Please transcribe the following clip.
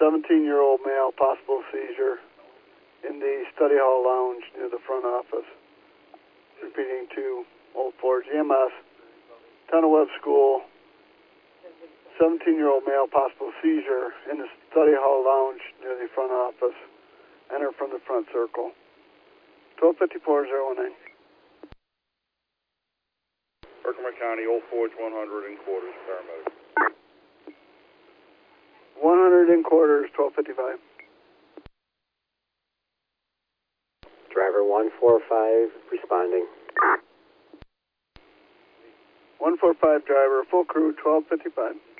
17-year-old male, possible seizure in the study hall lounge near the front office. Repeating to Old Forge EMS, Town of Webb School. 17-year-old male, possible seizure in the study hall lounge near the front office. Enter from the front circle. 1254-019. Herkimer County, Old Forge 100 in quarters, paramedic. 100 in quarters, 1255. Driver 145 responding. 145 driver, full crew, 1255.